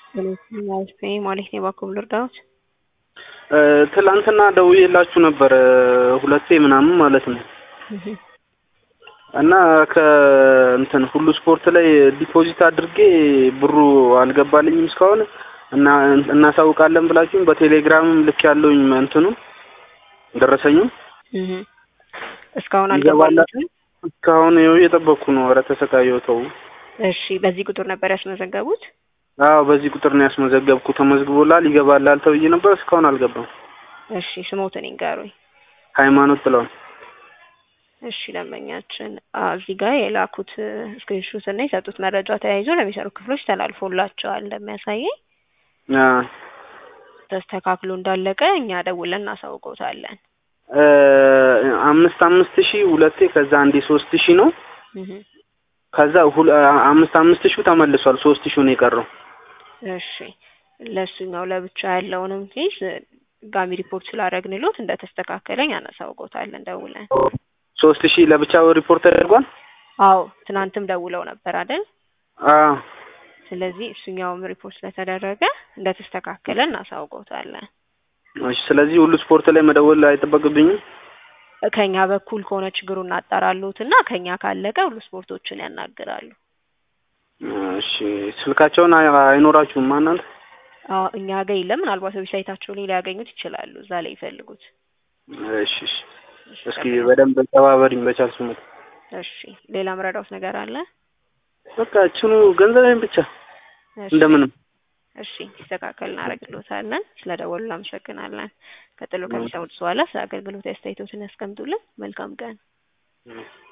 ስለዚህ ማለት ነው ባኩም ልርዳዎች ትላንትና ደውዬላችሁ ነበር ሁለቴ ምናምን ማለት ነው። እና ከእንትን ሁሉ ስፖርት ላይ ዲፖዚት አድርጌ ብሩ አልገባልኝም እስካሁን እና እናሳውቃለን ብላችሁኝ በቴሌግራምም ልክ ያለውኝ እንትኑ ደረሰኙ እስካሁን አልገባላችሁም? እስካሁን እየጠበቅኩ ነው። ኧረ ተሰቃየሁ ተው። እሺ በዚህ ቁጥር ነበር ያስመዘገቡት? አዎ በዚህ ቁጥር ነው ያስመዘገብኩት። ተመዝግቦላል ይገባላል ተብዬ ነበር እስካሁን አልገባም። እሺ ስሞትን ይንገሩኝ። ሃይማኖት ጥላው። እሺ ደንበኛችን እዚህ ጋር የላኩት ስክሪንሾት እና የሰጡት መረጃ ተያይዞ ለሚሰሩ ክፍሎች ተላልፎላቸዋል እንደሚያሳየኝ። ተስተካክሎ እንዳለቀ እኛ ደውለን እናሳውቀውታለን። 5,000 ሁለቴ ከዛ አንዴ 3,000 ነው። ከዛ 5,000 ተመልሷል 3,000 ነው የቀረው። እሺ ለሱኛው ለብቻ ያለውንም ኬስ ጋሚ ሪፖርት ስላደረግንሎት እንደተስተካከለኝ እናሳውቀውታለን ደውለን። 3,000 ለብቻው ሪፖርት ተደርጓል? አዎ ትናንትም ደውለው ነበር አይደል? አዎ። ስለዚህ እሱኛውም ሪፖርት ስለተደረገ እንደተስተካከለ እናሳውቀውታለን። እሺ ስለዚህ ሁሉ ስፖርት ላይ መደወል አይጠበቅብኝም? ከኛ በኩል ከሆነ ችግሩን እናጣራሉትና ከኛ ካለቀ ሁሉ ስፖርቶችን ያናግራሉ። እሺ ስልካቸውን አይኖራችሁም እናንተ? አዎ እኛ ጋር የለም። ምናልባት ዌብሳይታቸው ላይ ሊያገኙት ይችላሉ። እዛ ላይ ይፈልጉት። እሺ እስኪ በደንብ ተባበሪኝ በቻልኩ መጠን። እሺ ሌላ ምረዳውት ነገር አለ? በቃ እችኑ ገንዘቤን ብቻ እንደምንም። እሺ ይስተካከል እናደርግልዎታለን። ስለደወሉ እናመሰግናለን። ቀጥሎ ከሚሰሙት በኋላ ስለ አገልግሎት አስተያየቶትን ያስቀምጡልን። መልካም ቀን።